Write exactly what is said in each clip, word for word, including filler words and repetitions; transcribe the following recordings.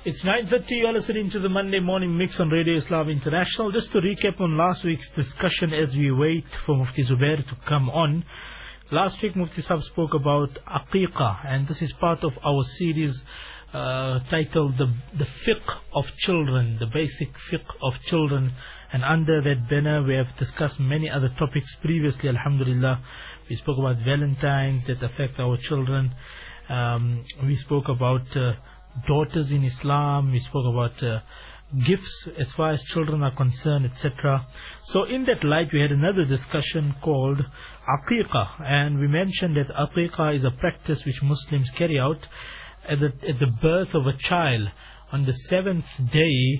It's nine thirty, you are listening to the Monday Morning Mix on Radio Islam International. Just to recap on last week's discussion as we wait for Mufti Zubair to come on. Last week Mufti Sahib spoke about Aqiqah, and this is part of our series uh, titled the, the Fiqh of Children, the basic Fiqh of Children. And under that banner we have discussed many other topics previously, alhamdulillah. We spoke about Valentines that affect our children. Um, we spoke about uh, daughters in Islam. We spoke about uh, gifts as far as children are concerned, et cetera. So in that light we had another discussion called Aqiqah, and we mentioned that Aqiqah is a practice which Muslims carry out at the, at the birth of a child. On the seventh day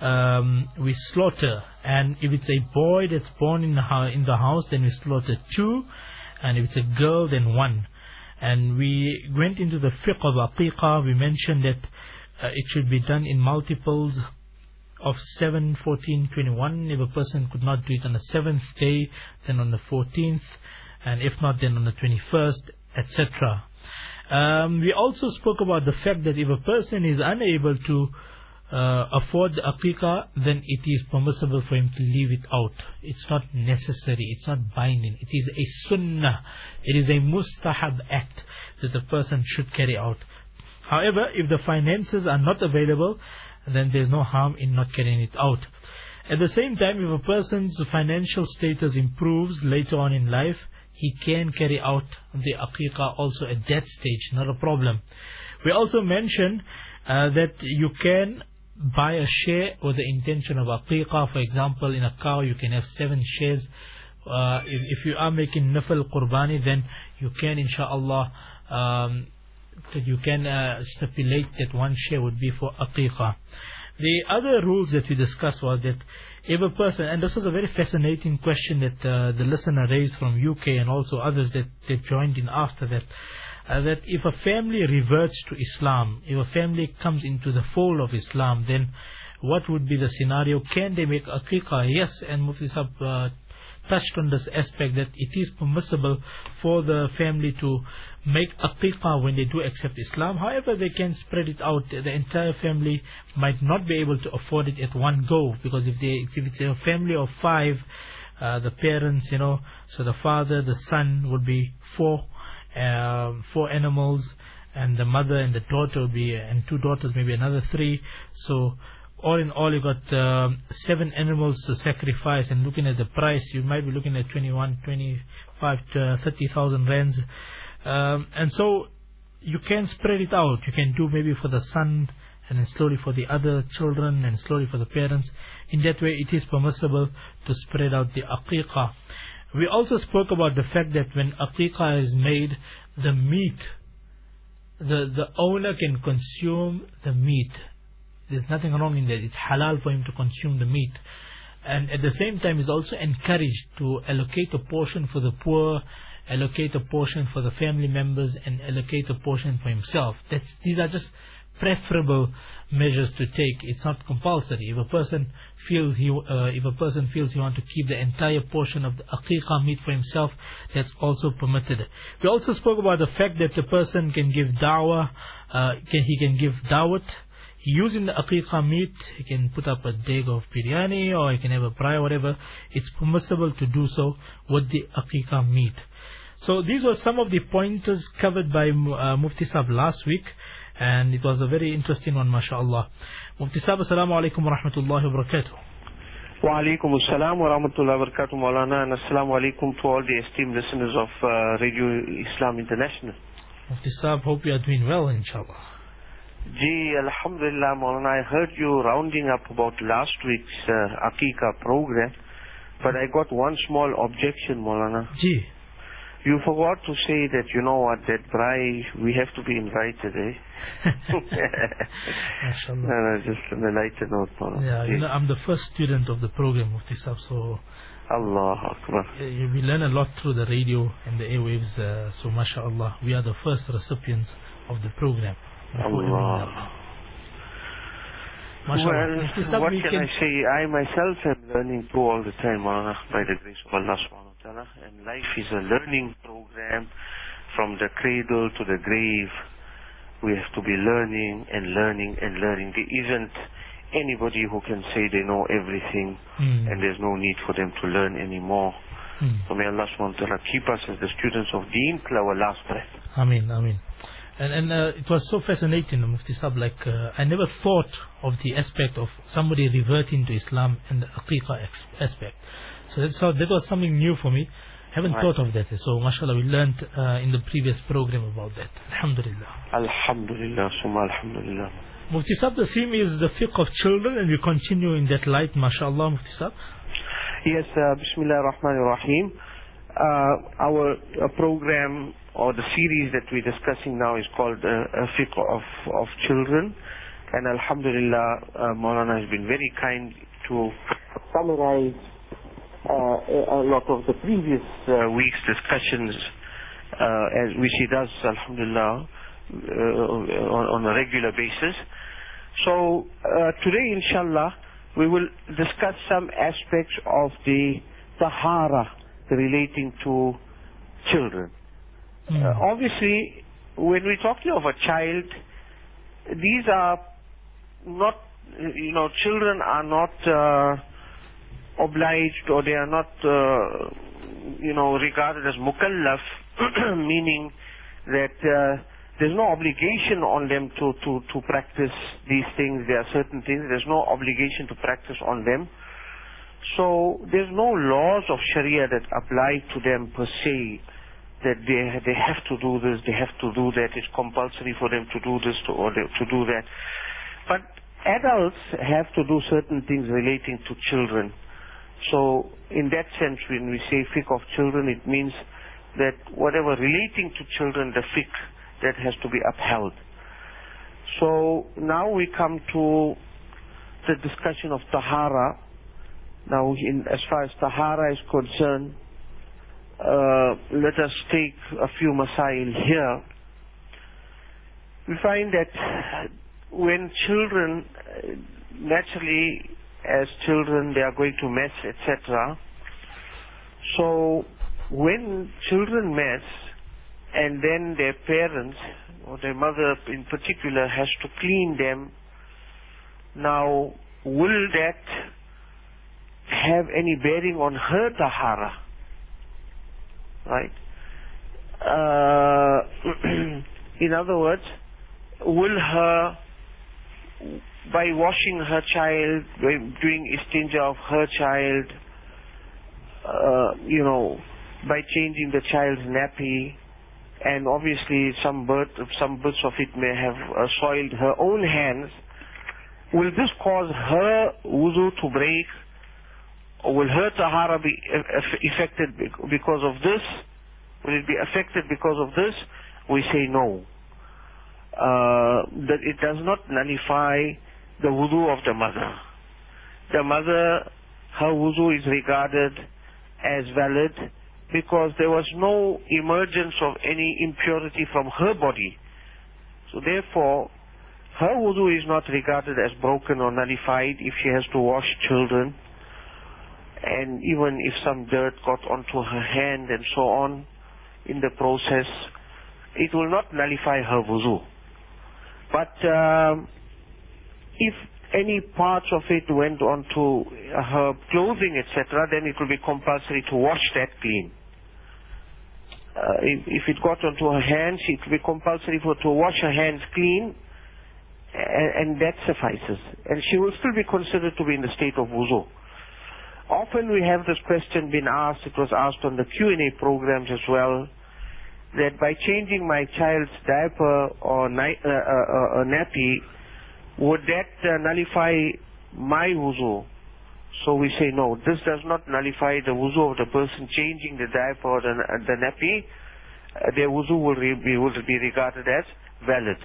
um, we slaughter, and if it's a boy that's born in the, in the house, then we slaughter two, and if it's a girl, then one. And we went into the fiqh of Aqiqah. We mentioned that uh, it should be done in multiples of seven, fourteen, twenty-one. If a person could not do it on the seventh day, then on the fourteenth, and if not, then on the twenty-first, et cetera. Um, we also spoke about the fact that if a person is unable to uh, afford the Aqiqah, then it is permissible for him to leave it out. It's not necessary, it's not binding. It is a sunnah, it is a mustahab act that the person should carry out. However, if the finances are not available, then there's no harm in not carrying it out. At the same time, if a person's financial status improves later on in life, he can carry out the Aqiqah also at that stage, not a problem. We also mentioned uh, that you can buy a share with the intention of Aqiqah. For example, in a cow you can have seven shares. Uh, if, if you are making nafal qurbani, then you can, inshaAllah, um, that you can uh, stipulate that one share would be for Aqiqah. The other rules that we discussed was that if a person, and this was a very fascinating question that uh, the listener raised from U K and also others that, that joined in after that, uh, that if a family reverts to Islam, if a family comes into the fold of Islam, then what would be the scenario? Can they make Aqiqah? Yes, and Mufti Sahib uh, touched on this aspect that it is permissible for the family to make Aqiqah when they do accept Islam. However, they can spread it out. The entire family might not be able to afford it at one go, because if they if it's a family of five, uh, the parents, you know, so the father, the son would be four, uh, four animals, and the mother and the daughter would be, and two daughters maybe another three. So all in all, you got uh, seven animals to sacrifice, and looking at the price, you might be looking at twenty-one, twenty-five to thirty thousand rands. Um, and so you can spread it out. You can do maybe for the son, and then slowly for the other children, and slowly for the parents. In that way, it is permissible to spread out the Aqiqah. We also spoke about the fact that when Aqiqah is made, the meat, the, the owner can consume the meat. There's nothing wrong in that. It's halal for him to consume the meat. And at the same time, he's also encouraged to allocate a portion for the poor, allocate a portion for the family members, and allocate a portion for himself. That's, these are just preferable measures to take. It's not compulsory. If a person feels he, uh, if a person feels he wants to keep the entire portion of the Aqiqah meat for himself, that's also permitted. We also spoke about the fact that the person can give da'wah, uh, can, he can give da'wat. Using the Aqiqah meat, he can put up a dag of biryani, or he can have a braai, whatever. It's permissible to do so with the Aqiqah meat. So these were some of the pointers covered by uh, Mufti Sahib last week, and it was a very interesting one, mashallah. Mufti Sahib, assalamu alaikum wa rahmatullahi wa barakatuh. Wa alaikum assalam wa rahmatullahi wa barakatuh, Maulana, and assalamu alaikum to all the esteemed listeners of uh, Radio Islam International. Mufti Sahib, hope you are doing well, inshallah. Gee, alhamdulillah, Maulana, I heard you rounding up about last week's uh, Aqiqah program, but I got one small objection, Maulana. Gee. You forgot to say that, you know what, that braai, we have to be invited, eh? MashaAllah. No, no, just on a lighter note, Maulana. Yeah, you know, I'm the first student of the program, Mufti Sahib, so Allah Akbar. Uh, we learn a lot through the radio and the airwaves, uh, so mashallah, we are the first recipients of the program. Allah. Well, what can, can I say? I myself am learning too all the time, Maulana, by the grace of Allah subhanahu wa ta'ala. And life is a learning program from the cradle to the grave. we have to be learning and learning and learning. There isn't anybody who can say they know everything, mm. and there's no need for them to learn anymore. Mm. So may Allah subhanahu wa ta'ala keep us as the students of Deen till our last breath. Ameen, ameen. And, and uh, it was so fascinating, Mufti Sahib, like uh, I never thought of the aspect of somebody reverting to Islam and the Aqiqah aspect. So, that, so that was something new for me. Haven't right. thought of that. So mashallah, we learned uh, in the previous program about that. Alhamdulillah. Alhamdulillah, summa alhamdulillah. Mufti Sahib, the theme is the fiqh of children, and we continue in that light, mashallah, Mufti Sahib. Yes, uh, Bismillah ar-Rahman ar-Rahim. Uh, our uh, program or the series that we're discussing now is called uh, uh, Fiqh of, of Children. And Alhamdulillah, uh, Maulana has been very kind to summarize uh, a lot of the previous uh, week's discussions, uh, as which he does, Alhamdulillah, uh, on, on a regular basis. So uh, today, inshallah, we will discuss some aspects of the tahara relating to children. Mm. Uh, obviously, when we're talking of a child, these are not, you know, children are not uh, obliged, or they are not, uh, you know, regarded as mukallaf, meaning that uh, there's no obligation on them to, to, to practice these things. There are certain things, there's no obligation to practice on them. So there's no laws of Sharia that apply to them per se, that they they have to do this, they have to do that, it's compulsory for them to do this to, or to do that. But adults have to do certain things relating to children. So in that sense, when we say fiqh of children, it means that whatever relating to children, the fiqh, that has to be upheld. So now we come to the discussion of tahara. Now, in, as far as tahara is concerned, uh, let us take a few masail here. We find that when children, naturally, as children, they are going to mess, et cetera. So, when children mess, and then their parents, or their mother in particular, has to clean them, now, will that have any bearing on her tahara? Right? Uh, in other words, will her, by washing her child, by doing istinja of her child, uh, you know, by changing the child's nappy, and obviously some bird, some bits of it may have uh, soiled her own hands, will this cause her wuzu to break? Or will her tahara be affected because of this? Will it be affected because of this? We say no. Uh, that it does not nullify the wudu of the mother. The mother, her wudu is regarded as valid because there was no emergence of any impurity from her body. So therefore, her wudu is not regarded as broken or nullified if she has to wash children. And even if some dirt got onto her hand and so on in the process, it will not nullify her wuzu. But um, if any parts of it went onto her clothing, et cetera, then it will be compulsory to wash that clean. Uh, if, if it got onto her hands, it will be compulsory for her to wash her hands clean, and, and that suffices. And she will still be considered to be in the state of wuzu. Often we have this question been asked, it was asked on the Q and A programs as well, that by changing my child's diaper or ni- uh, uh, uh, nappy, would that uh, nullify my wuzu? So we say no, this does not nullify the wuzu of the person changing the diaper or the, uh, the nappy. Uh, their wuzu will, re- be, will be regarded as valid.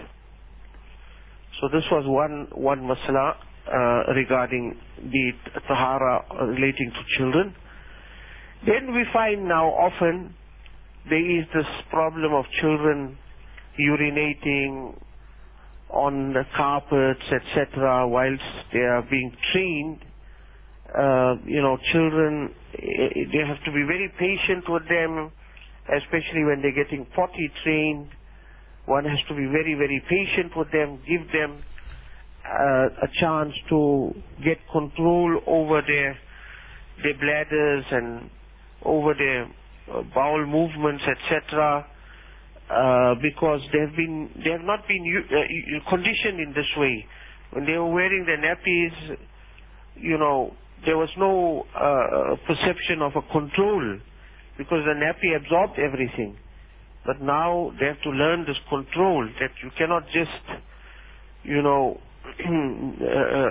So this was one, one masala. Uh, regarding the tahara relating to children. Then we find now often there is this problem of children urinating on the carpets, et cetera, whilst they are being trained. Uh, you know, children, they have to be very patient with them, especially when they're getting potty trained. One has to be very, very patient with them, give them uh, a chance to get control over their their bladders and over their uh, bowel movements, et cetera. Uh, because they have been, they have not been uh, conditioned in this way. When they were wearing their nappies, you know, there was no uh, perception of a control because the nappy absorbed everything. But now they have to learn this control, that you cannot just, you know, uh,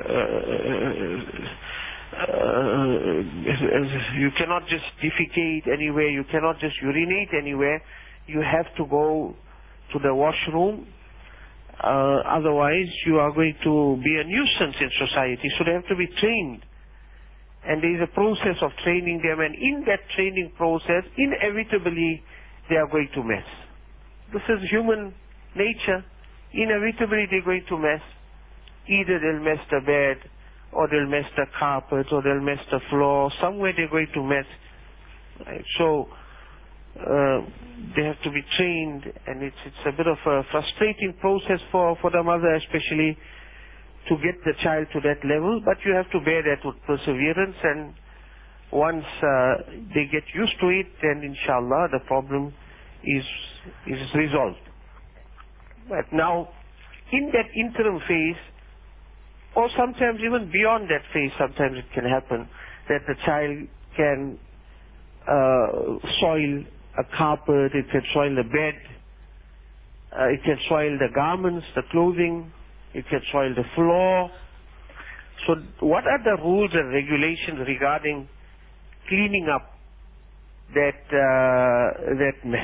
uh, you cannot just defecate anywhere, you cannot just urinate anywhere. You have to go to the washroom, uh, otherwise you are going to be a nuisance in society. So they have to be trained. And there is a process of training them, and in that training process, inevitably, they are going to mess. This is human nature. Inevitably, they're going to mess. Either they'll mess the bed, or they'll mess the carpet, or they'll mess the floor. Somewhere they're going to mess. Right? So, uh, they have to be trained, and it's it's a bit of a frustrating process for, for the mother, especially to get the child to that level. But you have to bear that with perseverance, and once uh, they get used to it, then inshallah the problem is is resolved. But now, in that interim phase, or sometimes even beyond that phase, sometimes it can happen that the child can uh, soil a carpet, it can soil the bed, uh, it can soil the garments, the clothing, it can soil the floor. So what are the rules and regulations regarding cleaning up that uh, that mess?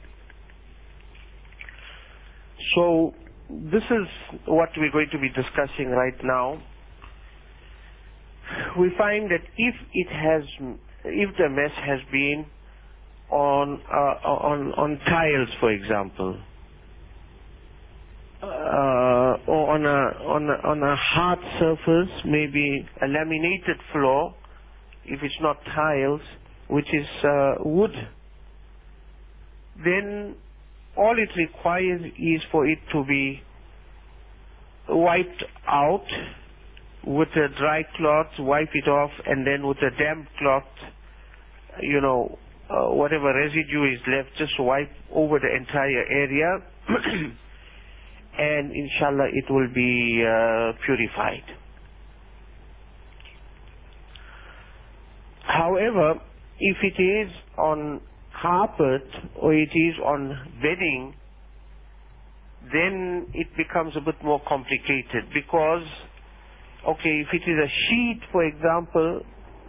So this is what we're going to be discussing right now. We find that if it has, if the mess has been on uh, on on tiles, for example, uh, or on a on a on a hard surface, maybe a laminated floor, if it's not tiles, which is uh, wood, then all it requires is for it to be wiped out with a dry cloth, wipe it off, and then with a damp cloth, you know, uh, whatever residue is left, just wipe over the entire area, and inshallah it will be uh, purified. However, if it is on carpet or it is on bedding, then it becomes a bit more complicated, because, okay, if it is a sheet, for example,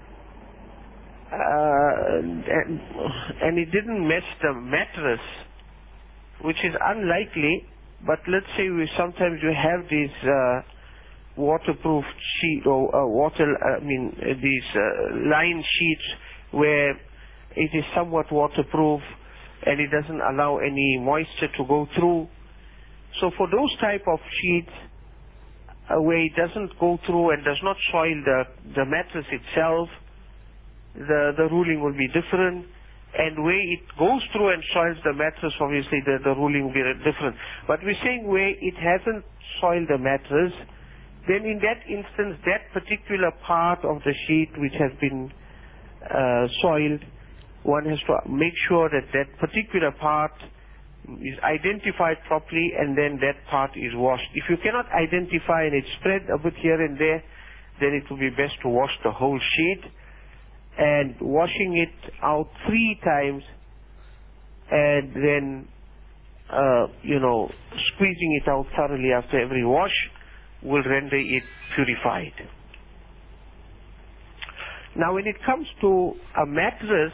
uh, and, and it didn't mess the mattress, which is unlikely, but let's say we sometimes you have these uh, waterproof sheet or uh, water, I mean uh, these uh, line sheets where it is somewhat waterproof and it doesn't allow any moisture to go through. So for those type of sheets uh, where it doesn't go through and does not soil the, the mattress itself, the, the ruling will be different. And where it goes through and soils the mattress, obviously the, the ruling will be different. But we're saying where it hasn't soiled the mattress, then in that instance, that particular part of the sheet which has been uh, soiled, one has to make sure that that particular part is identified properly, and then that part is washed. If you cannot identify and it's spread a bit here and there, then it will be best to wash the whole sheet, and washing it out three times, and then uh, you know, squeezing it out thoroughly after every wash will render it purified. Now when it comes to a mattress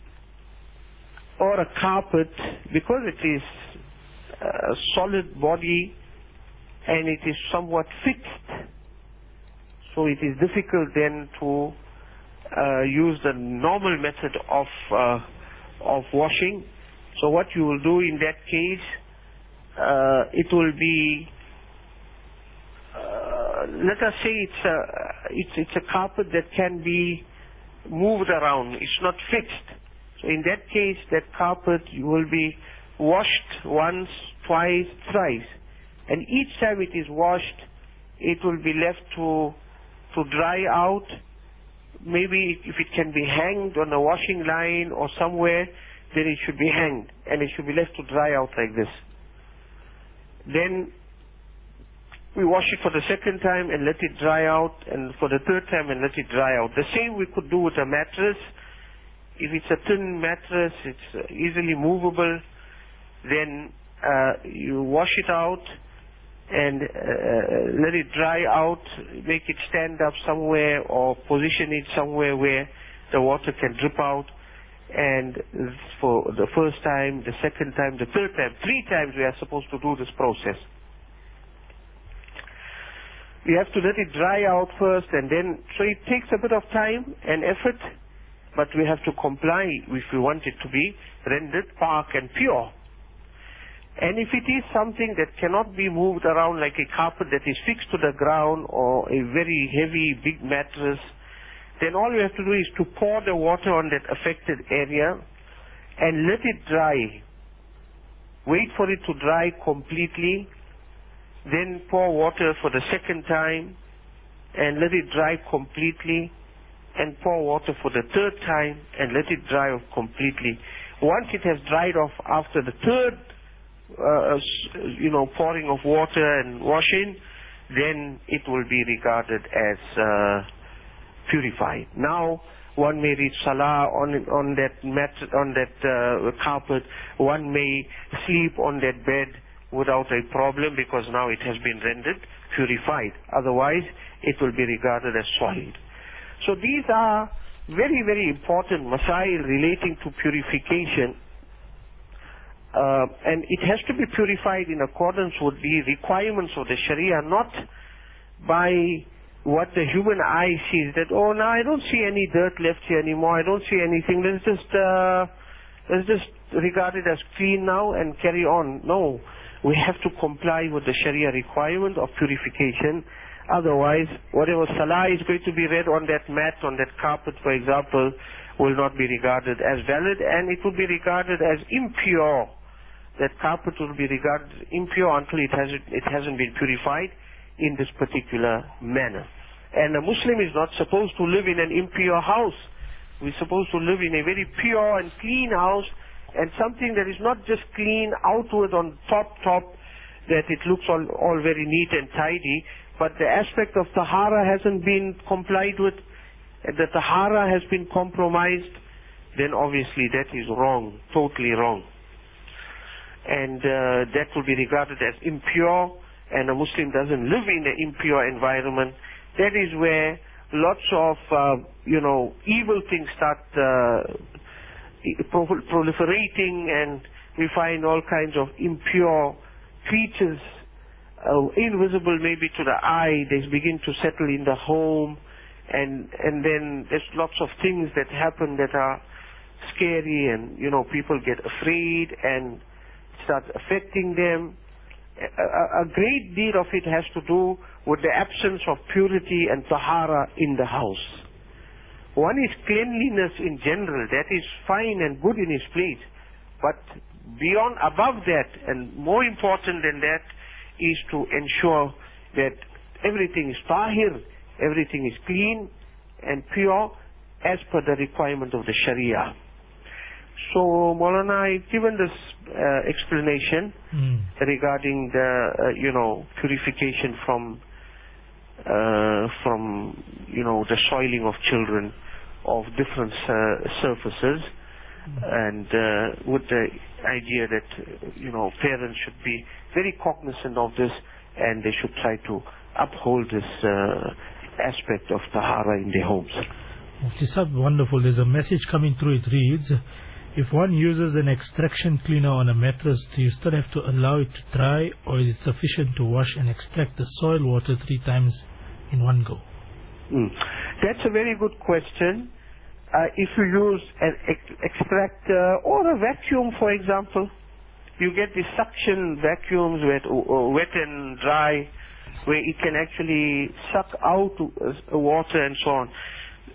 or a carpet, because it is a solid body and it is somewhat fixed, so it is difficult then to uh, use the normal method of uh, of washing. So what you will do in that case, uh, it will be, uh, let us say it's a it's it's a carpet that can be moved around. It's not fixed. So in that case, that carpet will be washed once, twice, thrice. And each time it is washed, it will be left to, to dry out. Maybe if it can be hanged on a washing line or somewhere, then it should be hanged and it should be left to dry out like this. Then we wash it for the second time and let it dry out, and for the third time and let it dry out. The same we could do with a mattress. If it's a thin mattress, it's uh, easily movable, then uh, you wash it out and uh, let it dry out, make it stand up somewhere or position it somewhere where the water can drip out. And for the first time, the second time, the third time, three times we are supposed to do this process. We have to let it dry out first, and then, so it takes a bit of time and effort, but we have to comply if we want it to be rendered pak and pure. And if it is something that cannot be moved around, like a carpet that is fixed to the ground or a very heavy big mattress, then all you have to do is to pour the water on that affected area and let it dry. Wait for it to dry completely, then pour water for the second time and let it dry completely, and pour water for the third time and let it dry off completely. Once it has dried off after the third uh, you know, pouring of water and washing, then it will be regarded as uh, purified. Now one may read salah on on that mat, on that uh, carpet. One may sleep on that bed without a problem, because now it has been rendered purified. Otherwise, it will be regarded as soiled. So these are very, very important masail relating to purification. Uh, and it has to be purified in accordance with the requirements of the Sharia, not by what the human eye sees, that, oh, now I don't see any dirt left here anymore, I don't see anything, let's just, uh, let's just regard it as clean now and carry on. No, we have to comply with the Sharia requirement of purification. Otherwise, whatever salah is going to be read on that mat, on that carpet, for example, will not be regarded as valid, and it will be regarded as impure. That carpet will be regarded impure until it hasn't, it hasn't been purified in this particular manner. And a Muslim is not supposed to live in an impure house. We're supposed to live in a very pure and clean house, and something that is not just clean outward on top, top, that it looks all, all very neat and tidy, but the aspect of tahara hasn't been complied with, and the tahara has been compromised, then obviously that is wrong, totally wrong. And uh, that will be regarded as impure, and a Muslim doesn't live in an impure environment. That is where lots of, uh, you know, evil things start uh, proliferating, and we find all kinds of impure creatures, uh, invisible maybe to the eye. They begin to settle in the home, and and then there's lots of things that happen that are scary, and, you know, people get afraid and start affecting them. A, a great deal of it has to do with the absence of purity and tahara in the house. One is cleanliness in general, that is fine and good in its place. But beyond, above that, and more important than that, is to ensure that everything is tahir, everything is clean and pure as per the requirement of the Sharia. So, Maulana, I've given this uh, explanation mm. regarding the, uh, you know, purification from, uh, from, you know, the soiling of children of different uh, surfaces, mm. and uh, with the idea that, you know, parents should be very cognizant of this, and they should try to uphold this uh, aspect of tahara in their homes. Mufti Sahib, wonderful. There's a message coming through. It reads, if one uses an extraction cleaner on a mattress, do you still have to allow it to dry, or is it sufficient to wash and extract the soil water three times in one go? Mm. That's a very good question. Uh, if you use an ex extractor or a vacuum, for example, you get the suction vacuums where uh, wet and dry, where it can actually suck out uh, water and so on.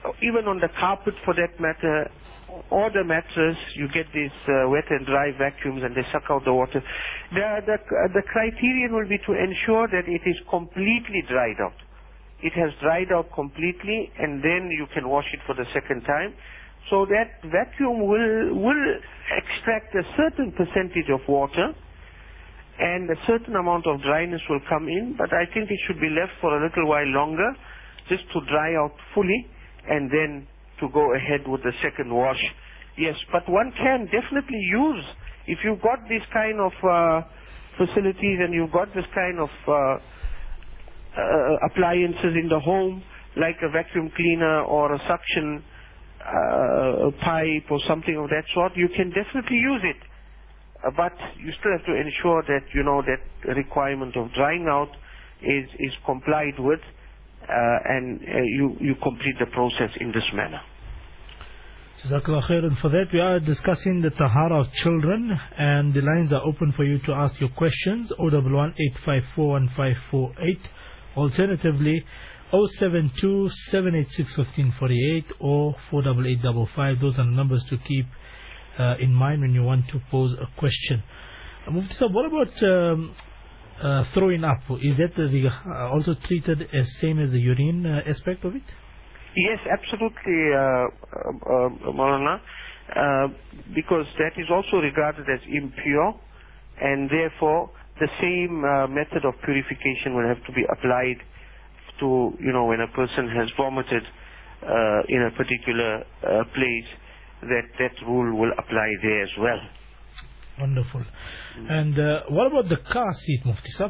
even on the carpet for that matter, or the mattress, you get these uh, wet and dry vacuums and they suck out the water. The, the, the criterion will be to ensure that it is completely dried out. It has dried out completely, and then you can wash it for the second time. So that vacuum will, will extract a certain percentage of water, and a certain amount of dryness will come in, but I think it should be left for a little while longer, just to dry out fully, and then to go ahead with the second wash. Yes, but one can definitely use, if you've got this kind of uh, facilities and you've got this kind of uh, uh, appliances in the home, like a vacuum cleaner or a suction uh, pipe or something of that sort, you can definitely use it. Uh, but you still have to ensure that, you know, that requirement of drying out is, is complied with, uh, and uh, you, you complete the process in this manner. Jazakallah khairan. For that, we are discussing the tahara of children, and the lines are open for you to ask your questions. zero one one eight five four one five four eight. Alternatively, zero seven two seven eight six one five four eight or four eight eight five five. Those are the numbers to keep uh, in mind when you want to pose a question. Uh, Mufti Sahib, what about um, uh, throwing up? Is that the, uh, also treated as same as the urine uh, aspect of it? Yes, absolutely, uh, uh, uh, Maulana, uh, because that is also regarded as impure, and therefore the same uh, method of purification will have to be applied to, you know, when a person has vomited uh, in a particular uh, place, that that rule will apply there as well. Wonderful. Mm. And uh, what about the car seat, Mufti Sahib?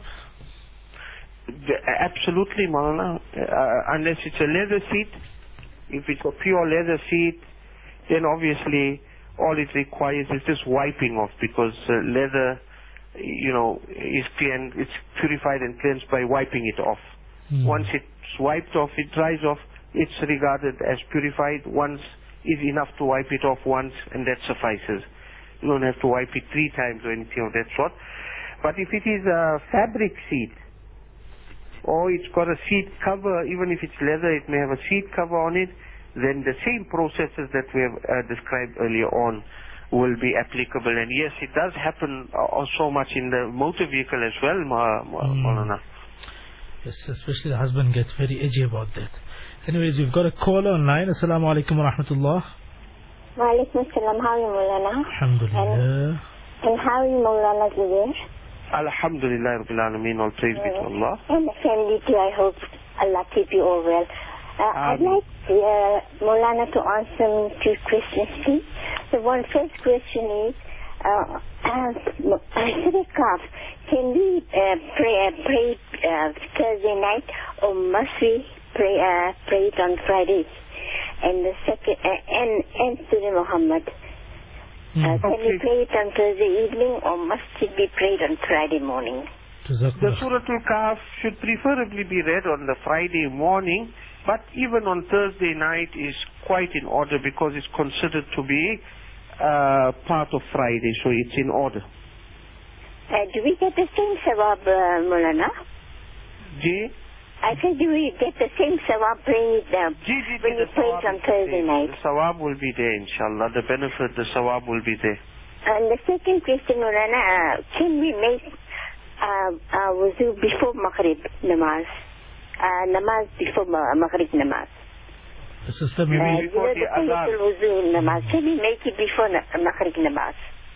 Absolutely, Maulana. Uh, unless it's a leather seat, if it's a pure leather seat, then obviously all it requires is just wiping off, because uh, leather, you know, is clean, it's purified and cleansed by wiping it off. Mm. Once it's wiped off, it dries off, it's regarded as purified. Once is enough to wipe it off once, and that suffices. You don't have to wipe it three times or anything of that sort. But if it is a fabric seat, or it's got a seat cover, even if it's leather, it may have a seat cover on it, then the same processes that we have uh, described earlier on will be applicable. And yes, it does happen uh, so much in the motor vehicle as well, Ma, Ma, mm. Maulana. Yes, especially the husband gets very edgy about that. Anyways, we've got a caller online. Assalamu alaikum wa rahmatullah. Wa alaikum assalam. How are you, Maulana? Alhamdulillah. And, and how are you, Maulana Zubair? Alhamdulillah Rabbil Alameen, all praise be to Allah. And the family too, I hope Allah keep you all well. Uh, I'd like uh, Maulana to answer me two questions, please. The one first question is, uh, uh, Sadaqah, can we uh, pray, uh, pray uh, Thursday night, or must we pray, uh, pray it on Fridays? And the second, uh, and, and Surah Muhammad. Uh, can okay. we pray it on Thursday evening, or must it be prayed on Friday morning? The Surah Al-Kahf should preferably be read on the Friday morning, but even on Thursday night is quite in order, because it's considered to be uh, part of Friday, so it's in order. Uh, do we get the same sawab, uh, Maulana? Ji? I said, do we get the same sawab praying it uh, Ji, ji, when you pray it on Thursday night? The sawab will be there, inshallah. The benefit, the sawab will be there. And the second question, Maulana, uh, can we make uh, uh, wuzu before Maghrib namaz? Uh, namaz before Maghrib namaz? This is the maybe uh, before you know, the the adhan. wuzu namaz. Can we make it before na- Maghrib namaz?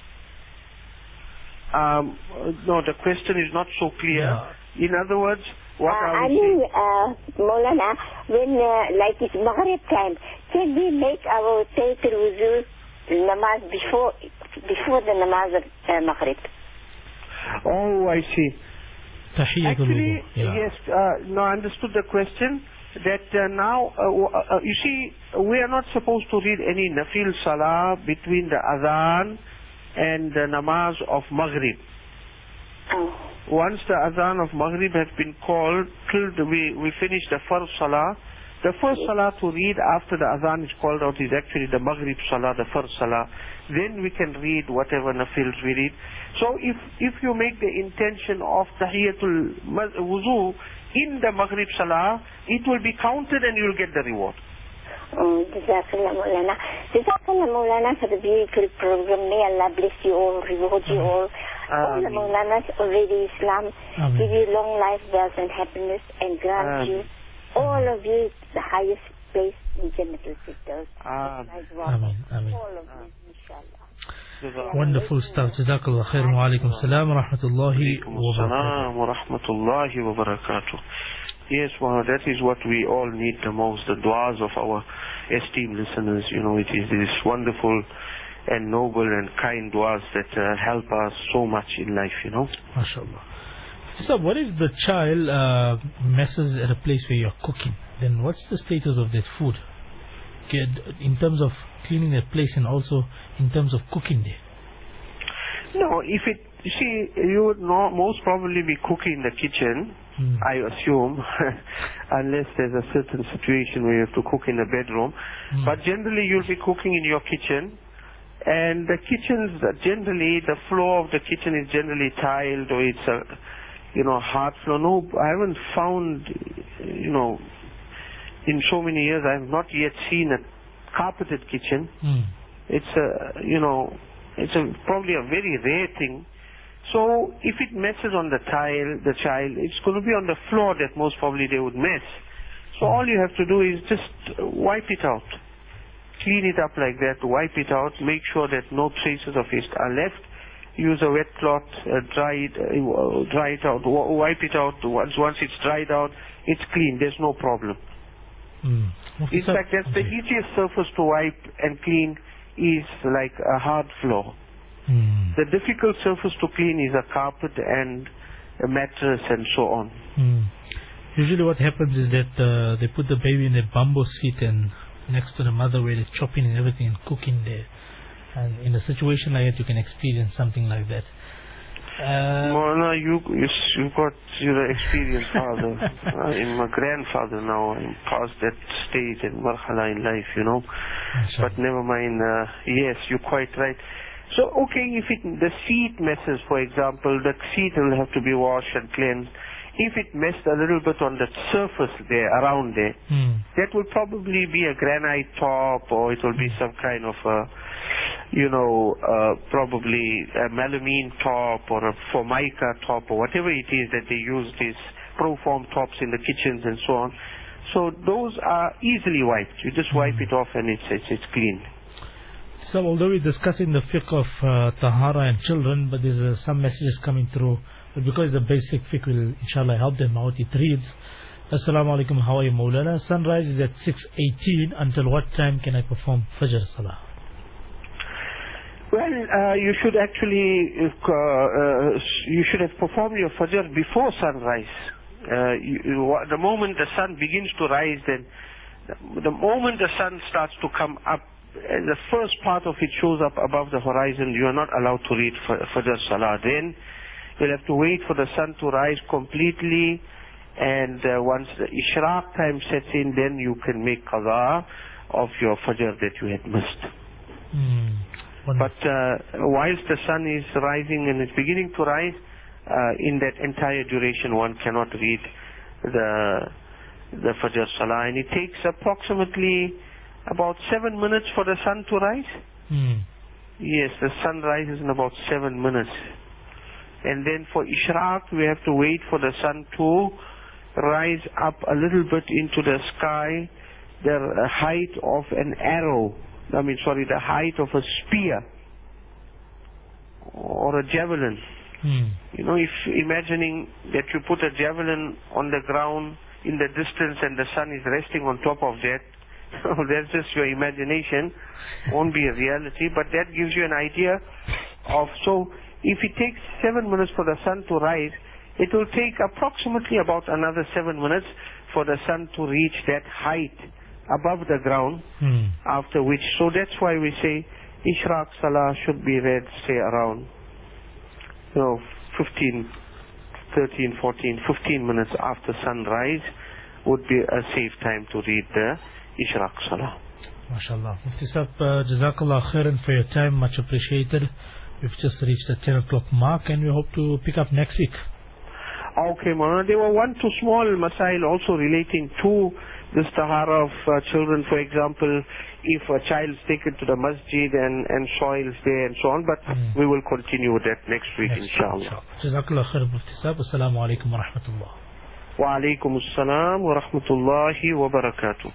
Um, no, the question is not so clear. Yeah. In other words, what uh, are I we mean, saying? uh, Maulana, when uh, like it's Maghrib time, can we make our Taytul wuzu namaz before before the namaz of uh, Maghrib? Oh, I see. Actually, yeah. yes, uh, no, I understood the question. That uh, now, uh, uh, you see, we are not supposed to read any nafil salah between the adhan and the namaz of Maghrib. Oh. Once the adhan of Maghrib has been called, till the, we, we finish the first salah, the first salah to read after the adhan is called out is actually the Maghrib salah, the first salah. Then we can read whatever nafils we read. So if, if you make the intention of tahiyatul wuzu in the Maghrib salah, it will be counted and you will get the reward. Um, Jazakallah Maulana. Jazakallah Maulana for the beautiful program. May Allah bless you all, reward you all. All the Maulanas already Islam. Ameen. Give you long life, wealth and happiness, and grant Ameen. you, all of you, the highest place in Jannatul Firdaus. Ameen. Ameen. All of you, inshallah. Wonderful stuff. Jazakallah khairan. Wa alaikum salam wa rahmatullahi wa Assalamu wa rahmatullahi wa barakatuh. Yes, well, that is what we all need the most, the du'as of our esteemed listeners. You know, it is this wonderful and noble and kind du'as that uh, help us so much in life, you know. MashaAllah. So what if the child uh, messes at a place where you're cooking? Then what's the status of that food? Okay, in terms of cleaning that place and also in terms of cooking there? No, if it, you see, you would not most probably be cooking in the kitchen, mm. I assume, unless there's a certain situation where you have to cook in the bedroom. Mm. But generally you'll be cooking in your kitchen. And the kitchens, generally, the floor of the kitchen is generally tiled or it's a, you know, hard floor. No, I haven't found, you know, in so many years, I have not yet seen a carpeted kitchen. Mm. It's a, you know, it's a, probably a very rare thing. So if it messes on the tile, the child, it's going to be on the floor that most probably they would mess. So all you have to do is just wipe it out. Clean it up like that, wipe it out, make sure that no traces of it are left. Use a wet cloth, uh, dry it, uh, dry it out, w wipe it out. Once once it's dried out, it's clean. There's no problem. Mm. In fact, that's the easiest surface to wipe and clean is like a hard floor. Mm. The difficult surface to clean is a carpet and a mattress and so on. Mm. Usually what happens is that uh, they put the baby in a bamboo seat and next to the mother where they're chopping and everything and cooking there. And in a situation like that, you can experience something like that. Uh, Mona, you, you, you've got, you're an experienced father. I'm a grandfather now. I'm past that stage and marhala in life, you know. Sure. But never mind, uh, yes, you're quite right. So, okay, if it, the seat messes, for example, the seat will have to be washed and cleansed. If it messed a little bit on the surface there, around there, mm. that will probably be a granite top, or it will be some kind of a, you know, uh, probably a melamine top or a formica top or whatever it is that they use these proform tops in the kitchens and so on. So those are easily wiped. You just wipe mm. it off and it's, it's, it's clean. So although we're discussing the fiqh of uh, tahara and children, but there's uh, some messages coming through. But because the basic fiqh will inshallah help them out, it reads, Assalamu alaikum, how are you Maulana? Sunrise is at six eighteen. Until what time can I perform Fajr Salah? Well, uh, you should actually, uh, uh, you should have performed your Fajr before sunrise. Uh, you, you, the moment the sun begins to rise, then the, the moment the sun starts to come up, and the first part of it shows up above the horizon, you are not allowed to read Fajr Salah. Then you'll have to wait for the sun to rise completely, and uh, once the Ishraq time sets in, then you can make qadha of your Fajr that you had missed. Mm. But uh, whilst the sun is rising and it's beginning to rise, uh, in that entire duration one cannot read the the Fajr Salah, and it takes approximately about seven minutes for the sun to rise. Mm. Yes, the sun rises in about seven minutes. And then for Ishraq, we have to wait for the sun to rise up a little bit into the sky, the height of an arrow. I mean, sorry, the height of a spear or a javelin. Mm. You know, if imagining that you put a javelin on the ground in the distance and the sun is resting on top of that, that's just your imagination, won't be a reality, but that gives you an idea of, so if it takes seven minutes for the sun to rise, it will take approximately about another seven minutes for the sun to reach that height above the ground, mm. after which, so that's why we say Ishraq Salah should be read, say around, you know, fifteen, thirteen, fourteen, fifteen minutes after sunrise would be a safe time to read the Ishraq Salah. MashaAllah. Mufti Sahib, uh, Jazakallah khairan for your time, much appreciated. We've just reached the ten o'clock mark and we hope to pick up next week. Okay, Mona. There were one, two small masail also relating to this tahara of uh, children, for example, if a child is taken to the masjid and, and soils there and so on, but mm. we will continue with that next week, next inshallah. Jazakallah khair, Mufti Sahib. Assalamu alaikum wa rahmatullah. Wa alaikum assalam wa rahmatullahi wa barakatuh.